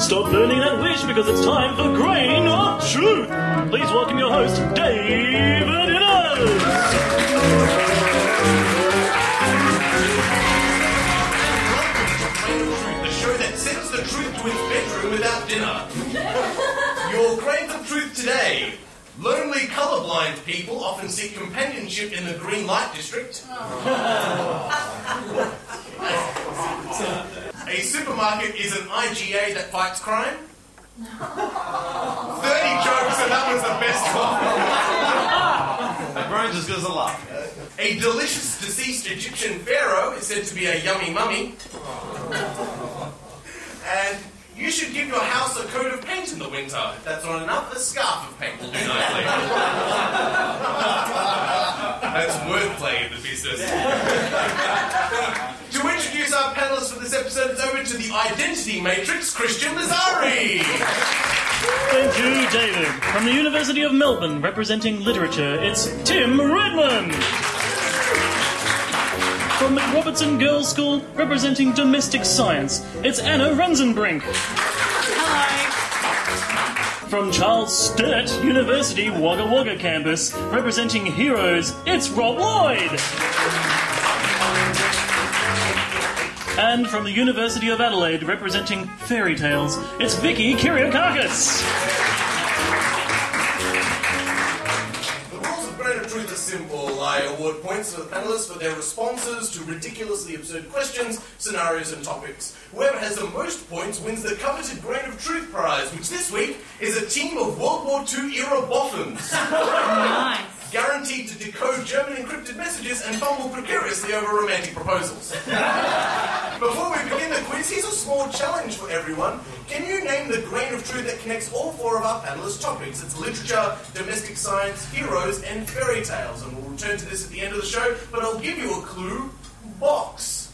stop burning that wish because it's time for Grain of Truth. Please welcome your host, David Innes. The show that sends the truth to its bedroom without dinner. Your Grains of Truth today. Lonely colourblind people often seek companionship in the green light district. A supermarket is an IGA that fights crime. 30 jokes and that was the best one. That groans as good as a laugh. A delicious deceased Egyptian pharaoh is said to be a yummy mummy. And you should give your house a coat of paint in the winter. If that's not enough, a scarf of paint will do nicely. That's wordplay in the business. To introduce our panellists for this episode, it's over to the Identity Matrix, Christian Lazari. Thank you, David. From the University of Melbourne, representing literature, it's Tim Redmond. From McRobertson Girls' School, representing domestic science, it's Anna Rensenbrink. Hello. From Charles Sturt University Wagga Wagga campus, representing heroes, it's Rob Lloyd. And from the University of Adelaide, representing fairy tales, it's Vicky Kyriakakis. Truth is simple. I award points to the panellists for their responses to ridiculously absurd questions, scenarios and topics. Whoever has the most points wins the coveted Grain of Truth prize, which this week is a team of World War II era boffins. Nice. Guaranteed to decode German encrypted messages and fumble precariously over romantic proposals. Before we begin the quiz, here's a small challenge for everyone. Can you name the Grain of Truth that connects all four of our panellists' topics? It's literature, domestic science, heroes, and fairy tales. And we'll return to this at the end of the show, but I'll give you a clue. Box.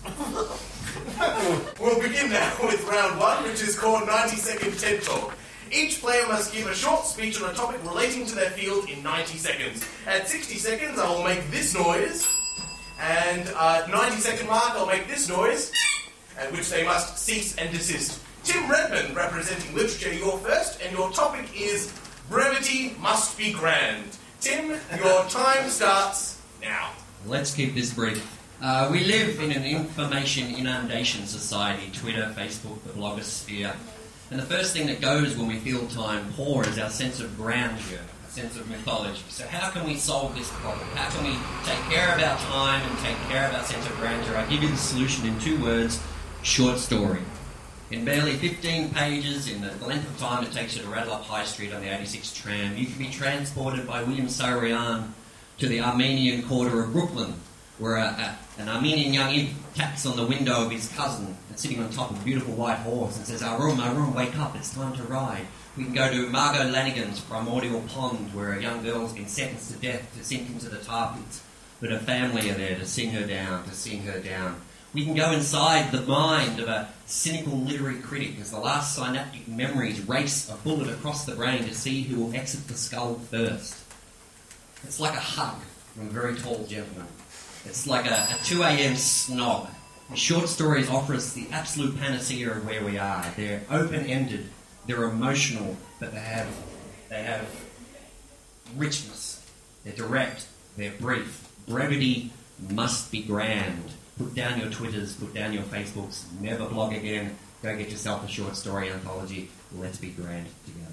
We'll begin now with round one, which is called 90-Second TED Talk. Each player must give a short speech on a topic relating to their field in 90 seconds. At 60 seconds, I will make this noise. And at 90-second mark, I'll make this noise, at which they must cease and desist. Tim Redmond, representing literature, you're first, and your topic is Brevity Must Be Grand. Tim, your time starts now. Let's keep this brief. We live in an information inundation society, Twitter, Facebook, the blogosphere. And the first thing that goes when we feel time poor is our sense of grandeur, a sense of mythology. So how can we solve this problem? How can we take care of our time and take care of our sense of grandeur? I give you the solution in 2 words: short story. In barely 15 pages, in the length of time it takes you to rattle up High Street on the 86 tram, you can be transported by William Saroyan to the Armenian quarter of Brooklyn, where an Armenian young imp taps on the window of his cousin and sitting on top of a beautiful white horse and says, our room, wake up, it's time to ride. We can go to Margot Lanigan's Primordial Pond, where a young girl's been sentenced to death to sink into the tar pits, but her family are there to sing her down. We can go inside the mind of a cynical literary critic as the last synaptic memories race a bullet across the brain to see who will exit the skull first. It's like a hug from a very tall gentleman. It's like a 2 a.m. snog. Short stories offer us the absolute panacea of where we are. They're open-ended, they're emotional, but they have richness. They're direct, they're brief. Brevity must be grand. Put down your Twitters, put down your Facebooks, never blog again. Go get yourself a short story anthology. Let's be grand together.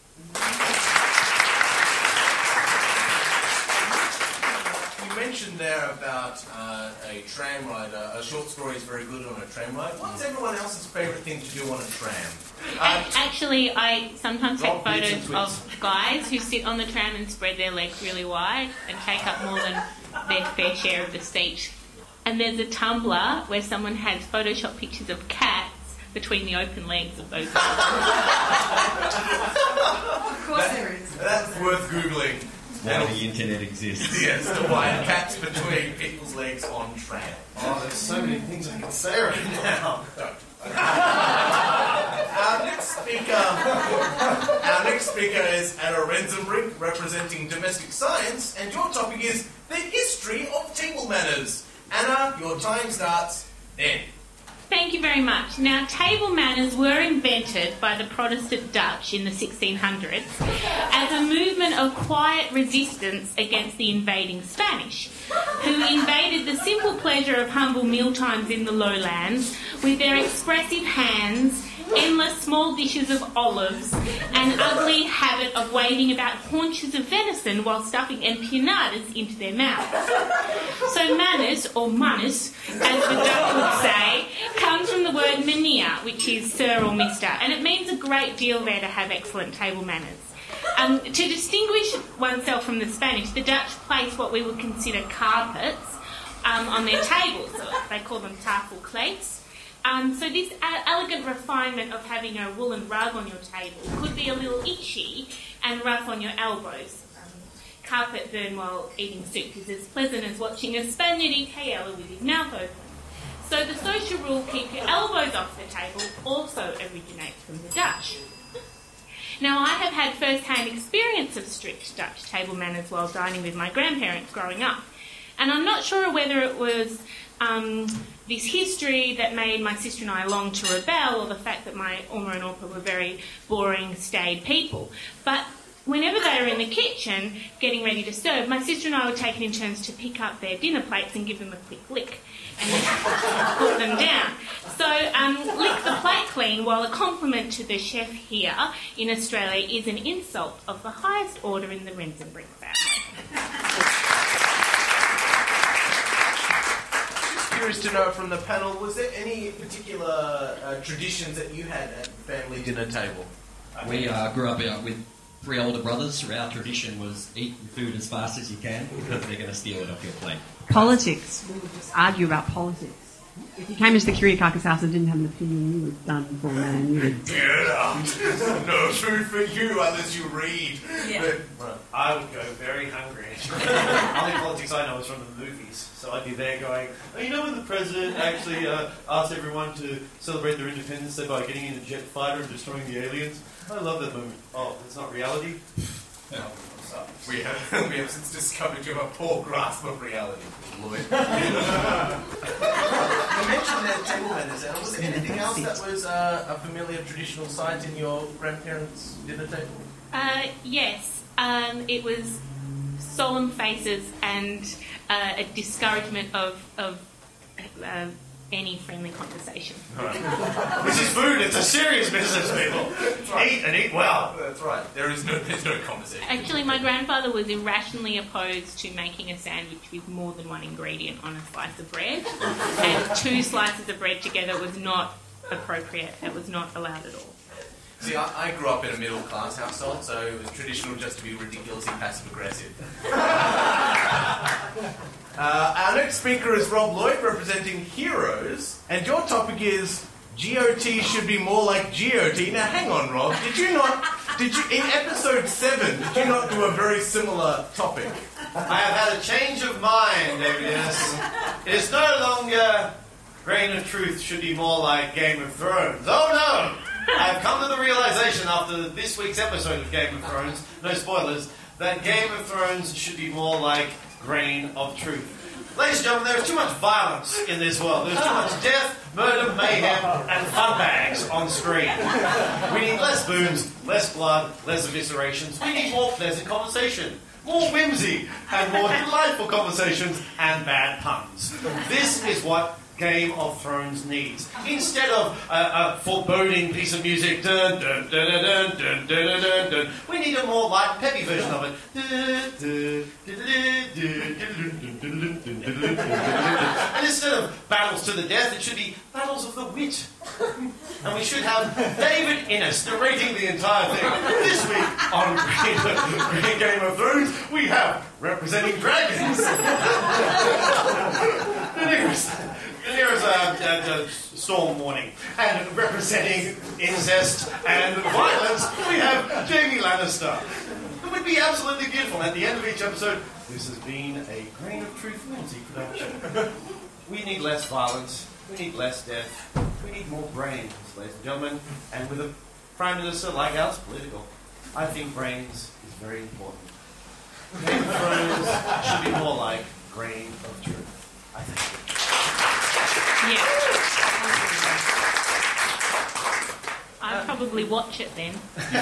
You mentioned there about a tram ride. A short story is very good on a tram ride. What's everyone else's favourite thing to do on a tram? Actually, I sometimes take Rob, bits photos and of guys who sit on the tram and spread their legs really wide and take up more than their fair share of the seat. And there's a Tumblr where someone has Photoshop pictures of cats between the open legs of those guys. Of course there is. That's worth Googling. Now the internet exists. Yes, to find cats between people's legs on tram. Oh, there's so many things I can say right now. Our next speaker is Anna Rensenbrink, representing domestic science, and your topic is the history of table manners. Anna, your time starts then. Thank you very much. Now, table manners were invented by the Protestant Dutch in the 1600s as a movement of quiet resistance against the invading Spanish, who invaded the simple pleasure of humble mealtimes in the lowlands with their expressive hands, endless small dishes of olives, and ugly habit of waving about haunches of venison while stuffing empanadas into their mouths. So manners, or manus, as the Dutch would say, comes from the word meneer, which is sir or mister, and it means a great deal there to have excellent table manners. To distinguish oneself from the Spanish, the Dutch place what we would consider carpets on their tables. So they call them tafelkleeds. So this elegant refinement of having a woolen rug on your table could be a little itchy and rough on your elbows. Carpet burn while eating soup is as pleasant as watching a Spaniard eat paella with his mouth open. So the social rule, keep your elbows off the table, also originates from the Dutch. Now, I have had first-hand experience of strict Dutch table manners while dining with my grandparents growing up. And I'm not sure whether it was this history that made my sister and I long to rebel, or the fact that my Oma and Orpa were very boring, staid people. But whenever they were in the kitchen getting ready to serve, my sister and I were taken in turns to pick up their dinner plates and give them a quick lick and then put them down. So lick the plate clean, while a compliment to the chef here in Australia is an insult of the highest order in the Rensenbrink family. Curious to know from the panel, was there any particular traditions that you had at family dinner table? We grew up with 3 older brothers. Our tradition was eat your food as fast as you can because they're going to steal it off your plate. Politics. We would just argue about politics. If you came into the Kiriakakis house and didn't have an opinion, you were done for, man. You would... Get out! No food for you unless you read. Yeah. But, I would go very hungry. The only politics I know is from the movies. So I'd be there going, oh, you know when the president actually asked everyone to celebrate their Independence Day by getting in a jet fighter and destroying the aliens? I love that moment. Oh, it's not reality? no, we have since discovered you have a poor grasp of reality, Lloyd. You mentioned that table manners. Was there anything else that was a familiar traditional sight in your grandparents' dinner table? Yes. It was solemn faces and a discouragement of any friendly conversation. This is food. It's a serious business, people. Right. Eat and eat well. That's right. There's no conversation. Actually, my grandfather was irrationally opposed to making a sandwich with more than one ingredient on a slice of bread, and 2 slices of bread together was not appropriate. It was not allowed at all. See, I grew up in a middle-class household, so it was traditional just to be ridiculously passive-aggressive. Our next speaker is Rob Lloyd, representing Heroes, and your topic is GOT should be more like GOT. Now, hang on, Rob. In episode 7, did you not do a very similar topic? I have had a change of mind, David. It is no longer Reign of Truth should be more like Game of Thrones. Oh, no! I've come to the realization after this week's episode of Game of Thrones, no spoilers, that Game of Thrones should be more like Grain of Truth. Ladies and gentlemen, there is too much violence in this world. There's too much death, murder, mayhem, and fun bags on screen. We need less booms, less blood, less eviscerations. We need more pleasant conversation, more whimsy, and more delightful conversations and bad puns. This is what Game of Thrones needs. Instead of a foreboding piece of music, dun, dun, dun, dun, dun, dun, dun, dun, dun, we need a more light and peppy version of it. And instead of battles to the death, it should be battles of the wit. And we should have David Innes narrating the entire thing. This week on Great Game of Thrones, we have representing dragons. There's a storm warning. And representing incest and violence, we have Jamie Lannister. It would be absolutely beautiful. At the end of each episode, this has been a Grain of Truth whimsy production. We need less violence. We need less death. We need more brains, ladies and gentlemen. And with a Prime Minister like ours, political, I think brains is very important. Game of Thrones should be more like Grain of Truth. I think. Yeah. probably watch it then.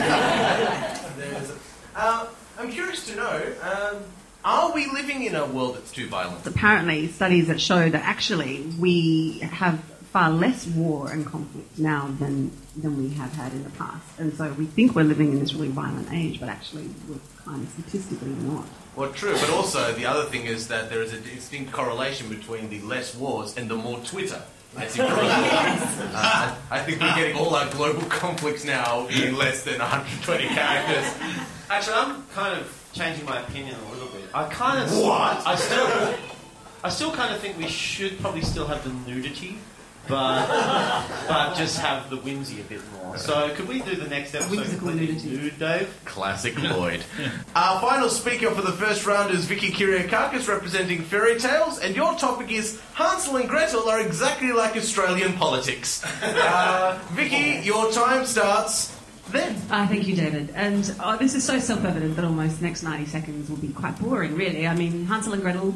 I'm curious to know, are we living in a world that's too violent? Apparently, studies that show that actually we have far less war and conflict now than we have had in the past. And so we think we're living in this really violent age, but actually we're kind of statistically not. Well, true, but also the other thing is that there is a distinct correlation between the less wars and the more Twitter. That's important. I think we're getting all our global conflicts now in less than 120 characters. Actually, I'm kind of changing my opinion a little bit. I kind of... What? I still kind of think we should probably still have the nudity, but just have the whimsy a bit more. So could we do the next episode Whimsical completely nudity. nude, Dave? Classic Lloyd. Our final speaker for the first round is Vicky Kyriakakis representing Fairy Tales, and your topic is Hansel and Gretel are exactly like Australian politics. Vicky, your time starts then. Thank you, David. And this is so self-evident that almost the next 90 seconds will be quite boring, really. I mean, Hansel and Gretel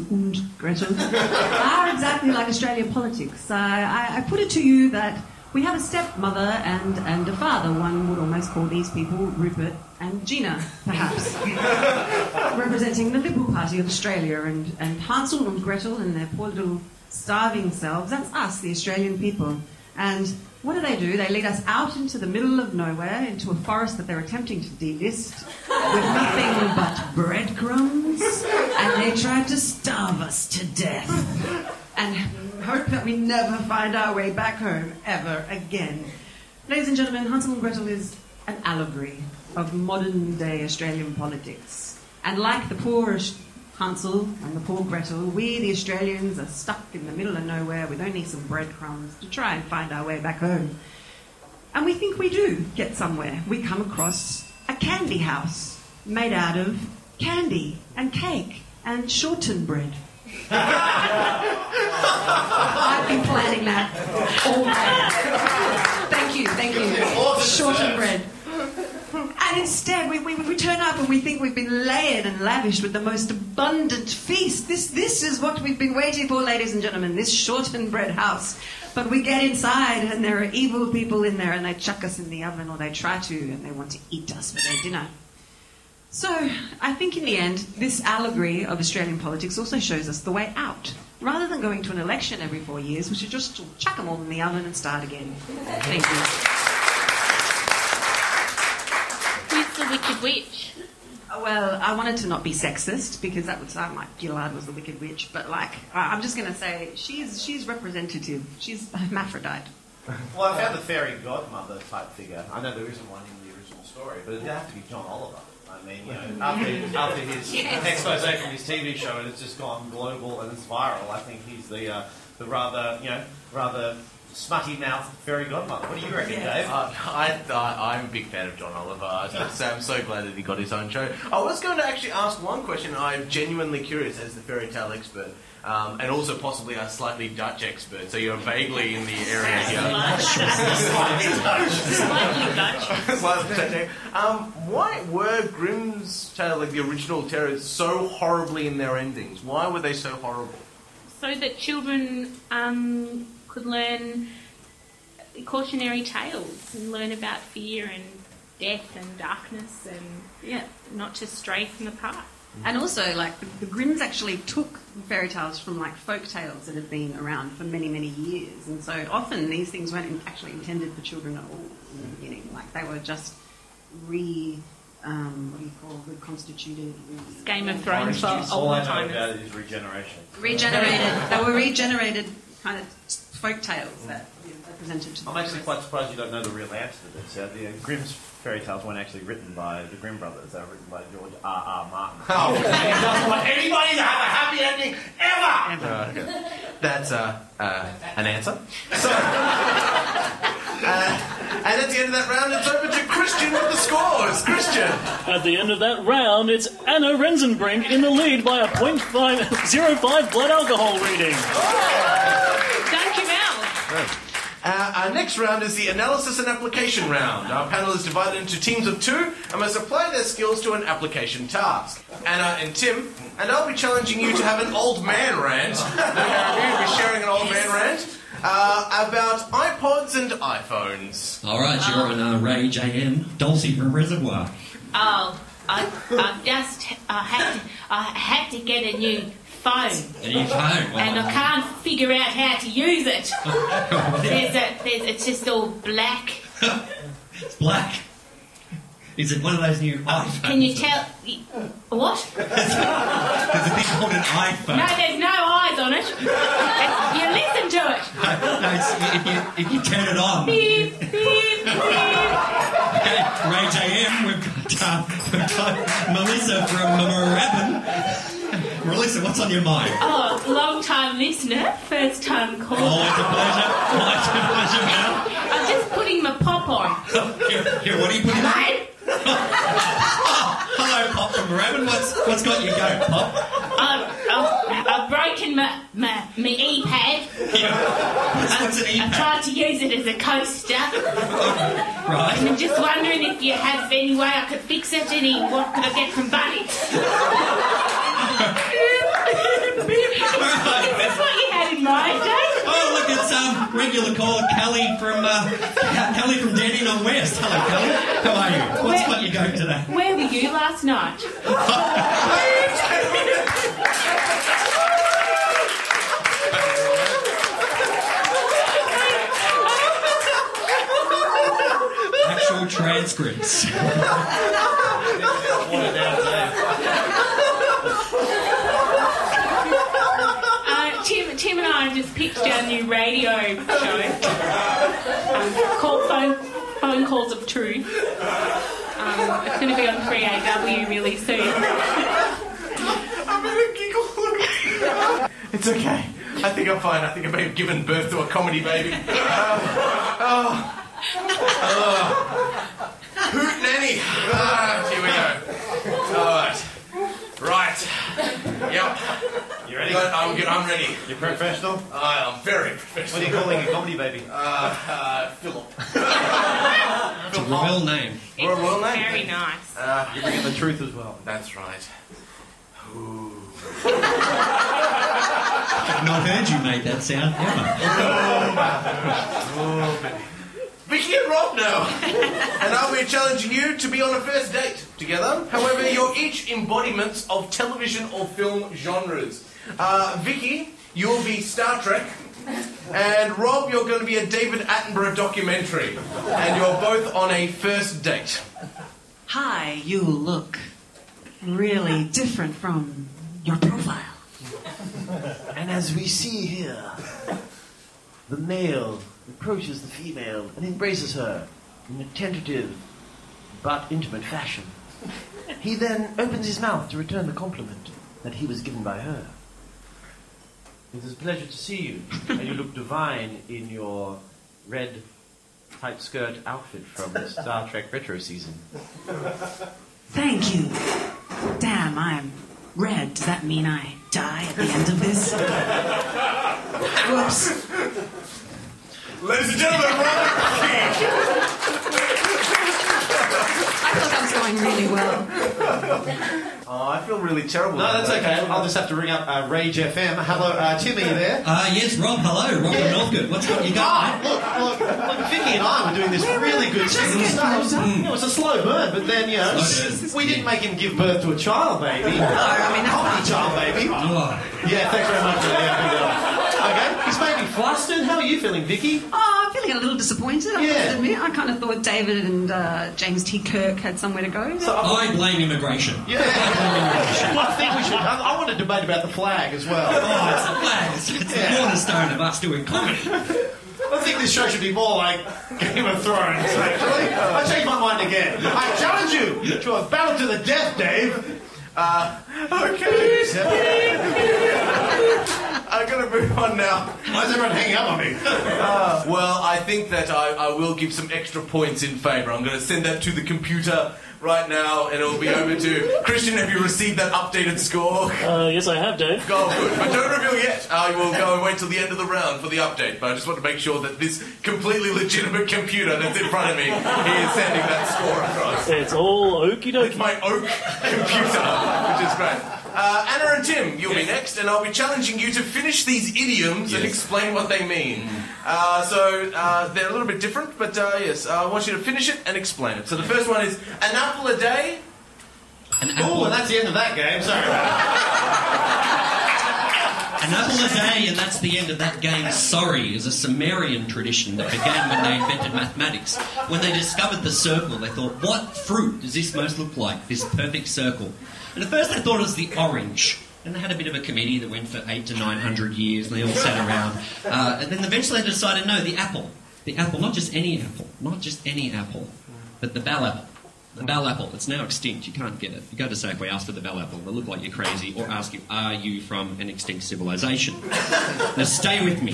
are exactly like Australian politics. I put it to you that we have a stepmother and a father. One would almost call these people Rupert and Gina, perhaps, representing the Liberal Party of Australia. And Hansel and Gretel and their poor little starving selves, that's us, the Australian people. And what do? They lead us out into the middle of nowhere, into a forest that they're attempting to delist, with nothing but breadcrumbs, and they try to starve us to death. And hope that we never find our way back home ever again. Ladies and gentlemen, Hansel and Gretel is an allegory of modern-day Australian politics. And like the poor Hansel and the poor Gretel, we, the Australians, are stuck in the middle of nowhere with only some breadcrumbs to try and find our way back home. And we think we do get somewhere. We come across a candy house made out of candy and cake and shortenbread. I've been planning that all day. Thank you. Shortenbread. And instead, we turn up and we think we've been layered and lavished with the most abundant feast. This is what we've been waiting for, ladies and gentlemen, this shortenbread house. But we get inside and there are evil people in there and they chuck us in the oven, or they try to, and they want to eat us for their dinner. So I think in the end, this allegory of Australian politics also shows us the way out. Rather than going to an election every 4 years, we should just chuck them all in the oven and start again. Thank you. Who's the Wicked Witch? Well, I wanted to not be sexist because that would sound like Gillard was the Wicked Witch, but I'm just going to say she's representative. She's a hermaphrodite. Well, I found the fairy godmother type figure. I know there isn't one in the original story, but it'd have to be John Oliver. I mean, after his expose from his TV show, and it's just gone global and it's viral. I think he's the rather smutty-mouthed fairy godmother. What do you reckon, Dave? I'm a big fan of John Oliver. I'm so glad that he got his own show. I was going to actually ask one question. I'm genuinely curious as the fairy tale expert, and also possibly a slightly Dutch expert, so you're vaguely in the area here. Slightly Dutch. Why were Grimm's Tale, like the original tales, so horribly in their endings? Why were they so horrible? So that children could learn cautionary tales and learn about fear and death and darkness and not to stray from the path. And also, the Grimms actually took fairy tales from, folk tales that have been around for many, many years. And so often these things weren't actually intended for children at all in the beginning. They were just reconstituted. Game of Thrones for All I know old-timers. about it is regeneration. They were regenerated kind of folk tales that represented to the I'm actually quite surprised you don't know the real answer to this. The Grimm's fairy tales weren't actually written by the Grimm brothers. They were written by George R.R. Martin. Oh. He doesn't want anybody to have a happy ending ever! Okay. That's an answer. So, and at the end of that round, it's over to Christian with the scores. Christian. At the end of that round, it's Anna Rensenbrink in the lead by a .05 blood alcohol reading. Thank you, Mel. Our next round is the analysis and application round. Our panel is divided into teams of 2 and must apply their skills to an application task. Anna and Tim, and I'll be challenging you to have an old man rant. The pair of you will be sharing an old man rant about iPods iPods and iPhones. All right, you're on Rage AM. Dulcie from Reservoir. Oh, I had to get a new phone. A new phone? Well, And I can't figure out how to use it. It's just all black. It's black. Is it one of those new iPhones? Can you tell? What? There's a thing called an iPhone. No, there's no eyes on it. You listen to it. No, if you turn it on. Beep, beep, beep. Okay, Rage AM, we've got Melissa from Moorabbin. Melissa, what's on your mind? Oh, long time listener, first time caller. Always a pleasure. Always a pleasure, Mel. I'm just putting my pop on. Here, what are you putting on? Hello? Hello, Pop from Moorabbin. What's got you going, Pop? I've broken my e-pad. Yeah. What's an I e-pad? tried to use it as a coaster. Right. And I'm just wondering if you have any way I could fix it. What could I get from Buddy? That's what you had in mind, Dave? Oh, look, it's regular caller Kelly from Dandenong on West. Hello, Kelly. How are you? What's got you going today? Where were you last night? Actual transcripts. Tim and I just pitched our new radio show called Phone Calls of Truth. It's going to be on 3AW really soon. I'm in a giggle. It's okay. I think I'm fine. I think I may have given birth to a comedy baby. Hoot nanny. Here we go. Right. Yep. You ready? I'm ready. You're professional? I am very professional. What are you calling a comedy baby? Philip. It's a real name. Or a real name. Very nice. You bring in the truth as well. That's right. Ooh. I've not heard you make that sound ever. Vicky and Rob now. And I'll be challenging you to be on a first date together. However, you're each embodiments of television or film genres. Vicky, you'll be Star Trek. And Rob, you're going to be a David Attenborough documentary. And you're both on a first date. Hi, you look really different from your profile. And as we see here, the male approaches the female and embraces her in a tentative but intimate fashion. He then opens his mouth to return the compliment that he was given by her. It is a pleasure to see you, and you look divine in your red tight skirt outfit from the Star Trek retro season. Thank you. Damn, I'm red. Does that mean I die at the end of this? Whoops. Ladies and gentlemen, Rob. I thought that was going really well. Oh, I feel really terrible. No, that's okay. I'll just have to ring up Rage FM. Hello, Tim, are you there? Yes, Rob, hello. Rob from Northcote. What's got you going? Look, Vicky and I were doing this really good season stuff. It was a slow burn, but then, we didn't make him give birth to a child baby. No, I mean, Comedy child baby. Oh, Yeah, thanks very much. Okay, he's made me flustered. How are you feeling, Vicky? I'm feeling a little disappointed, I must admit. I kind of thought David and James T. Kirk had somewhere to go. I blame immigration. Yeah. I think we should. I want to debate about the flag as well. Oh, it's the flag. It's the cornerstone of us doing comedy. I think this show should be more like Game of Thrones, actually. I changed my mind again. I challenge you to a battle to the death, Dave. Okay. I'm going to move on now. Why is everyone hanging up on me? Well, I think that I will give some extra points in favour. I'm going to send that to the computer right now, and it'll be over to Christian. Have you received that updated score? Yes, I have, Dave. Oh, good. But don't reveal yet. I will go and wait till the end of the round for the update. But I just want to make sure that this completely legitimate computer that's in front of me is sending that score across. It's all okie It's dokie. my oak computer, which is great. Anna and Tim, you'll be next, and I'll be challenging you to finish these idioms and explain what they mean. So they're a little bit different, but yes, I want you to finish it and explain it. So the first one is, an apple a day. Oh, and that's the end of that game, sorry. An apple a day, and that's the end of that game. Sorry, is a Sumerian tradition that began when they invented mathematics. When they discovered the circle, they thought, what fruit does this most look like, this perfect circle? And at first they thought it was the orange. And they had a bit of a committee that went for 800 to 900 years, and they all sat around. And then eventually they decided, no, the apple. The apple, not just any apple, but the bell apple. The bell apple, it's now extinct, you can't get it. You go to Safeway, ask for the bell apple, they'll look like you're crazy, or ask you, are you from an extinct civilization? Now stay with me.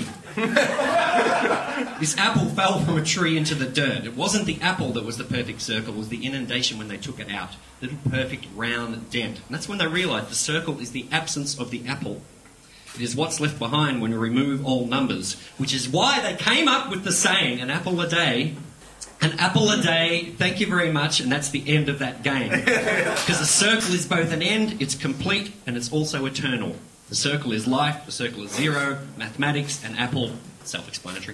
This apple fell from a tree into the dirt. It wasn't the apple that was the perfect circle, it was the inundation when they took it out. Little perfect round dent. And that's when they realised the circle is the absence of the apple. It is what's left behind when you remove all numbers, which is why they came up with the saying, an apple a day. An apple a day, thank you very much, and that's the end of that game. Because the circle is both an end, it's complete, and it's also eternal. The circle is life, the circle is zero, mathematics, and apple, self-explanatory.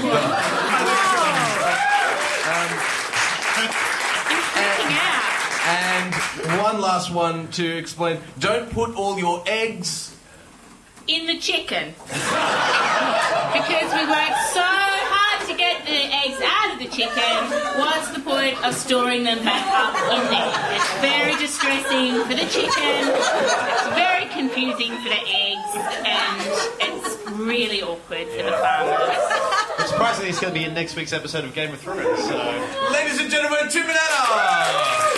And one last one to explain. Don't put all your eggs in the chicken. Because we worked so hard to get the eggs out of the chicken, what's the point of storing them back up in there? It's very distressing for the chicken, it's very confusing for the eggs, and it's really awkward for the farmers. Surprisingly, it's going to be in next week's episode of Game of Thrones, so... Ladies and gentlemen, Tim and Anna!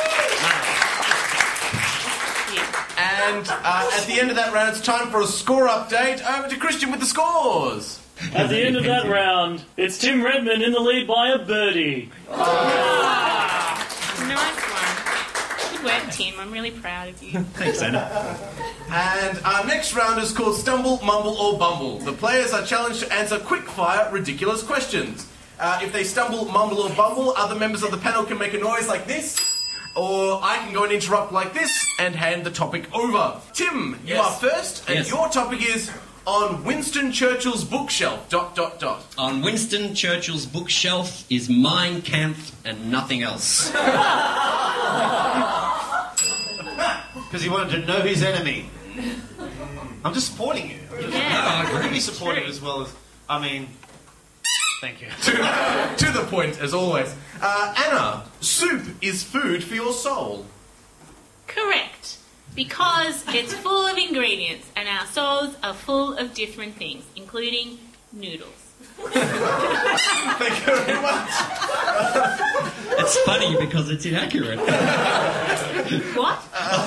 And at the end of that round, it's time for a score update. Over to Christian with the scores. At the end of that round, it's Tim Redmond in the lead by a birdie. Nice one. Good work, Tim. I'm really proud of you. Thanks, Anna. And our next round is called Stumble, Mumble or Bumble. The players are challenged to answer quick-fire, ridiculous questions. If they stumble, mumble or bumble, other members of the panel can make a noise like this, or I can go and interrupt like this and hand the topic over. Tim, you are first, and your topic is on Winston Churchill's bookshelf, ... On Winston Churchill's bookshelf is Mein Kampf and nothing else. Because he wanted to know his enemy. I'm just supporting you. I'm really supportive as well as... I mean... Thank you. To the point, as always. Anna, soup is food for your soul. Correct. Because it's full of ingredients, and our souls are full of different things, including noodles. Thank you very much. It's funny because it's inaccurate. What?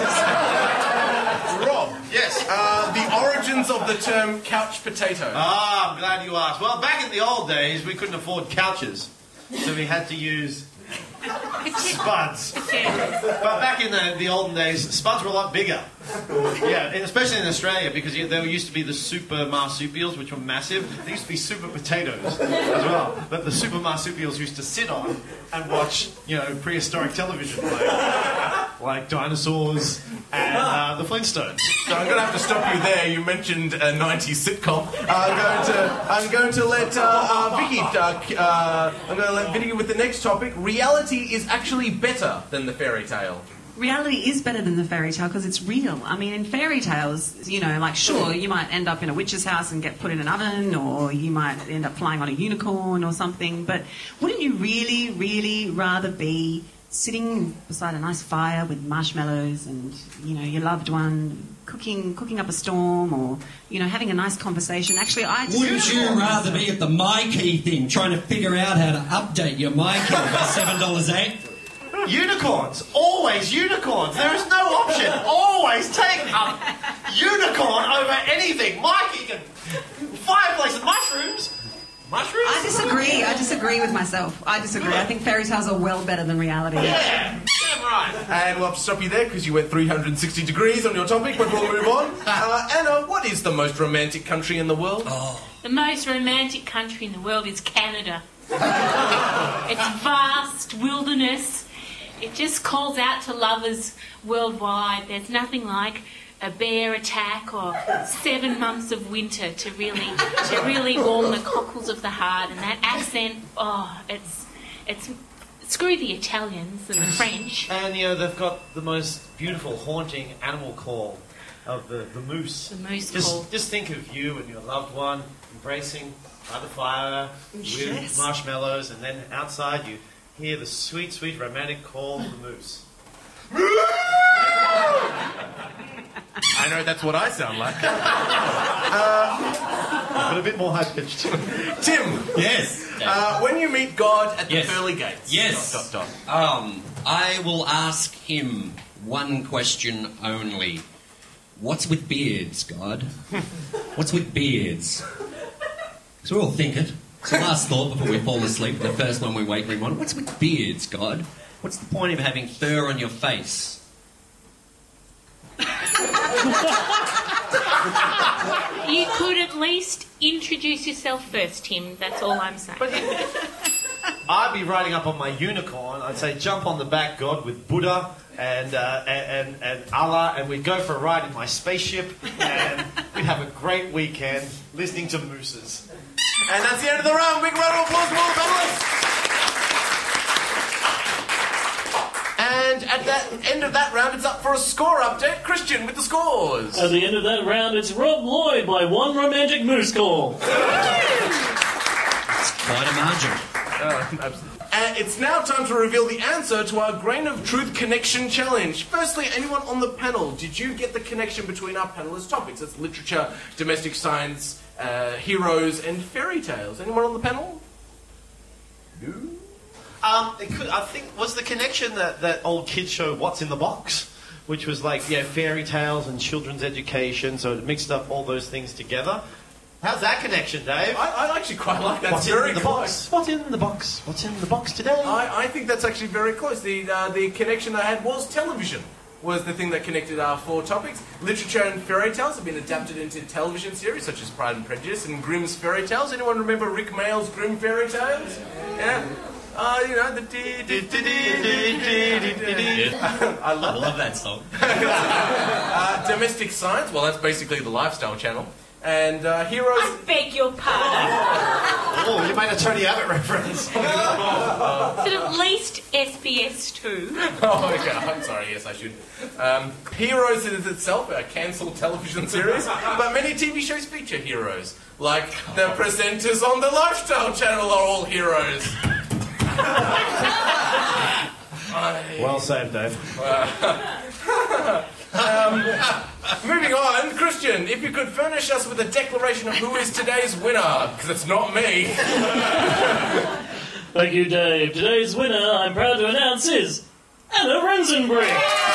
Rob. Yes. The origins of the term couch potato. Ah, I'm glad you asked. Well, back in the old days, we couldn't afford couches, so we had to use spuds. But back in the olden days, spuds were a lot bigger. Yeah, and especially in Australia, because there used to be the super marsupials, which were massive. There used to be super potatoes as well, that the super marsupials used to sit on and watch, prehistoric television, like dinosaurs and the Flintstones. So I'm going to have to stop you there. You mentioned a 90s sitcom. I'm going to let Vicky. I'm going to let Vicky with the next topic. Reality is actually better than the fairy tale. Reality is better than the fairy tale because it's real. I mean, in fairy tales, sure, you might end up in a witch's house and get put in an oven, or you might end up flying on a unicorn or something, but wouldn't you really, really rather be sitting beside a nice fire with marshmallows and, your loved one cooking up a storm, or, having a nice conversation? Actually, Wouldn't you rather be at the MyKey thing trying to figure out how to update your MyKey for $7.08? Unicorns. Always unicorns. There is no option. Always take a unicorn over anything. Mikey can fireplace and mushrooms. Mushrooms? I disagree with myself. I disagree. I think fairy tales are well better than reality. Yeah, right. And we'll have to stop you there because you went 360 degrees on your topic, but we'll move on. Anna, what is the most romantic country in the world? The most romantic country in the world is Canada. It's vast wilderness. It just calls out to lovers worldwide. There's nothing like a bear attack or 7 months of winter to really warm the cockles of the heart. And that accent, it's screw the Italians and the French. And, they've got the most beautiful, haunting animal call of the moose. The moose call. Just think of you and your loved one embracing by the fire with marshmallows, and then outside you hear the sweet, sweet romantic call of the moose. I know that's what I sound like. But a bit more high-pitched. Tim. Yes. When you meet God at the Yes. pearly gates. Yes. I will ask him one question only. What's with beards, God? What's with beards? So we all think it. It's the last thought before we fall asleep. The first one we wake every morning. What's with beards, God? What's the point of having fur on your face? You could at least introduce yourself first, Tim. That's all I'm saying. I'd be riding up on my unicorn. I'd say, jump on the back, God, with Buddha and Allah, and we'd go for a ride in my spaceship, and we'd have a great weekend listening to mooses. And that's the end of the round. Big round of applause for all the panelists. And at the end of that round, it's up for a score update. Christian with the scores. At the end of that round, it's Rob Lloyd by one romantic moose call. It's quite a margin. And it's now time to reveal the answer to our Grain of Truth Connection Challenge. Firstly, anyone on the panel, did you get the connection between our panelist topics? It's literature, domestic science, heroes, and fairy tales. Anyone on the panel? No? I think, was the connection that old kids show What's in the Box? Which was like, fairy tales and children's education, so it mixed up all those things together. How's that connection, Dave? I actually quite like that. What's very in the close. box? What's in the box? What's in the box today? I think that's actually very close. The connection I had was television. Was the thing that connected our four topics. Literature and fairy tales have been adapted into television series such as Pride and Prejudice and Grimm's Fairy Tales. Anyone remember Rick Mayall's Grimm Fairy Tales? Yeah. The I love that song. Domestic Science, well, that's basically the Lifestyle Channel. And Heroes... I beg your pardon. Oh, you made a Tony Abbott reference. Is it at least SBS 2? Oh, okay. I'm sorry. Yes, I should. Heroes is itself a cancelled television series, but many TV shows feature heroes. Like the presenters on the Lifestyle Channel are all heroes. Well saved, Dave. Moving on, Christian, if you could furnish us with a declaration of who is today's winner, because it's not me. Thank you, Dave. Today's winner, I'm proud to announce, is Anna Rensenbrink.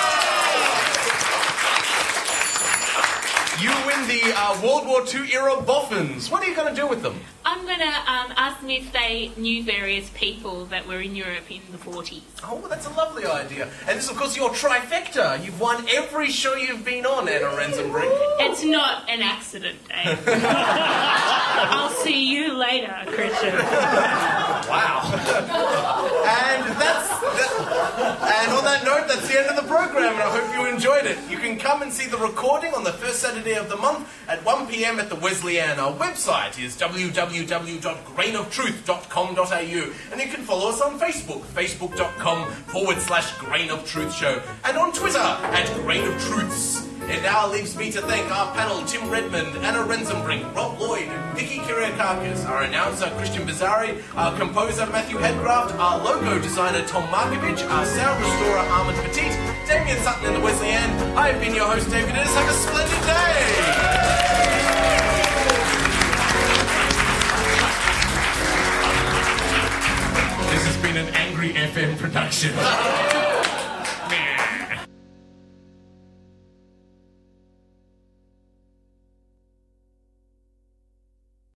You win the World War II era boffins. What are you going to do with them? I'm going to ask them if they knew various people that were in Europe in the 40s. Oh, that's a lovely idea. And this, of course, your trifecta. You've won every show you've been on, Anna Rensenbrink. It's not an accident, Dave. I'll see you later, Christian. Wow. And and on that note, that's the end of the program, and I hope you enjoyed it. You can come and see the recording on the first Saturday of the month at 1 p.m. at the Wesleyan. Our website is www.grainoftruth.com.au, and you can follow us on Facebook, facebook.com/Grain of Truth Show, and on Twitter at Grain of Truths. It now leaves me to thank our panel, Tim Redmond, Anna Rensenbrink, Rob Lloyd, Vicky Kyriakakis, our announcer, Christian Bizzari, our composer, Matthew Headcraft, our logo designer, Tom Markovich, our sound restorer, Armand Petit, Damien Sutton and the Wesleyan. I've been your host, David Innes. Have a splendid day! This has been an Angry FM production.